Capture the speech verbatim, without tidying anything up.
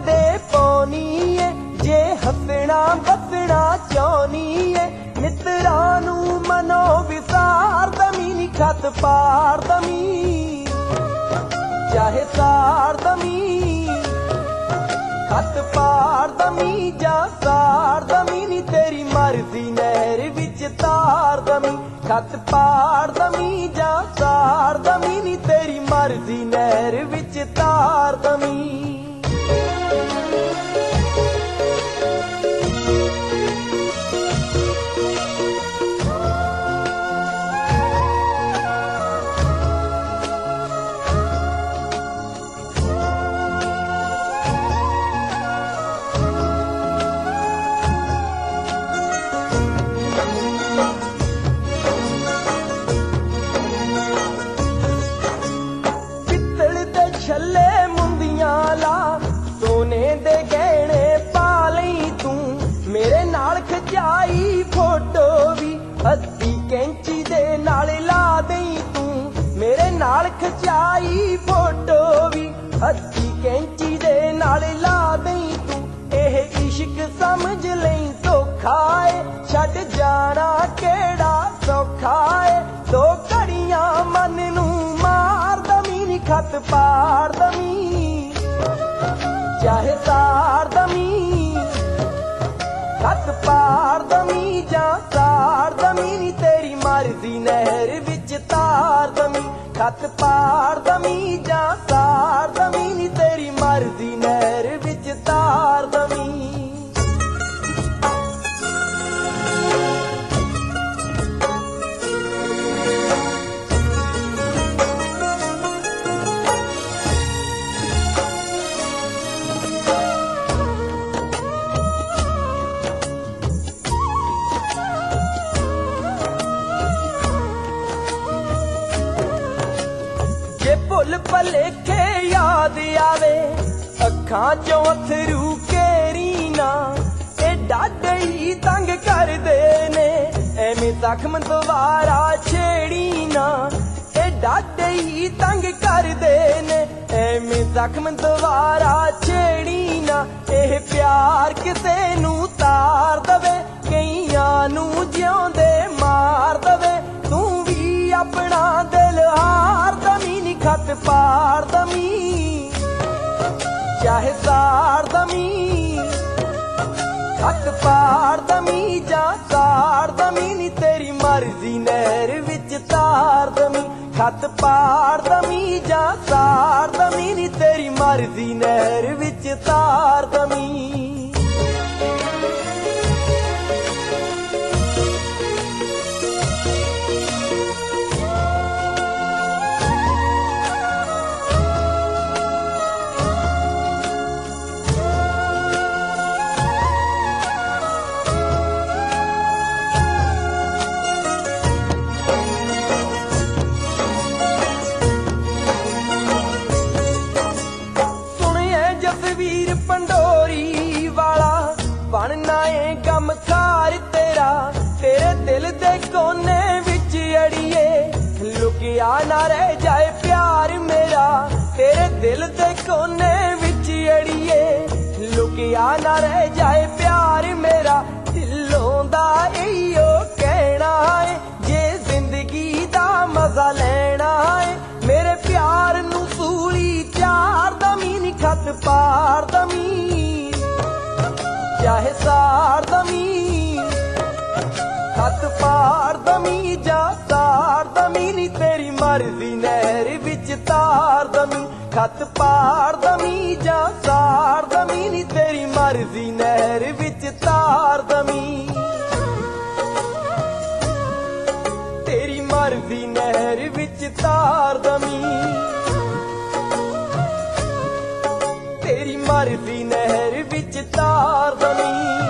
दे पौनी है जे हसना बसना चाहनी है मित्रां नूं मनो विसार दमी नी खत पार दमी चाहे सार दमी खत पार दमी जा सार दमी नी तेरी मर्जी नहर विच तार दमी खत पार दमी जा सार दमी नी तेरी मर्जी नहर विच तार दमी छले मुंदियां ला सोने दे गहने पा लई तू मेरे नाल खचाई फोटो भी हस्ती कैंची दे नाल ला दई तू मेरे नाल खचाई फोटो भी हस्ती कैंची दे नाल ला दई तू एह इश्क समझ लई सौखा है छड़ जाना केड़ा सौखा है दो घड़ियां मन नू मार दमी नी खत पार दमी चाहे तार दमी खत पार दमी जा तार दमी नी तेरी मर्जी नहर विच तार दमी खत पार दमी जा तार दमी नी तेरी मर्जी नहर विच तार दमी भुल भलेखे याद आवे अखां चों अथरू केरी ना ए डाडे ही तंग कर दे ने एवें जख्म दोबारा छेड़ी ना ए डाडे ही तंग कर दे ने एवें जख्म दोबारा छेड़ी ना एह प्यार किसे नू तार दवे कईयां नू जिउंदे मार दवे तू भी अपना दिल हार दमी नी खत पार दमी चाहे सार दमी खत पार दमी जा सार दमी नी तेरी मर्जी नहर विच तार दमी खत पार दमी जा सार दमी नी तेरी मर्जी नहर विच तार दमी जसवीर पंडोरी वाला बनना है गम खार तेरा तेरे दिल दे कोने विच अड़िए लुकिया ना रह जाए प्यार मेरा तेरे दिल दे कोने विच अड़िए लुकिया ना रह जाए प्यार मेरा दिलों दा इहो कहना है जे जिंदगी दा मजा लेना है मेरे प्यार नू सूली चार दमी नी खत पार दमी चाहे सार दमी खत पार दमी जा तार दमी नी तेरी मर्जी नहर विच तार दमी खत पार दमी जा तार दमी नी तेरी मर्जी नहर विच तार दमी तेरी मर्जी नहर विच तार दमी तेरी मर्जी नहर विच तार दमी।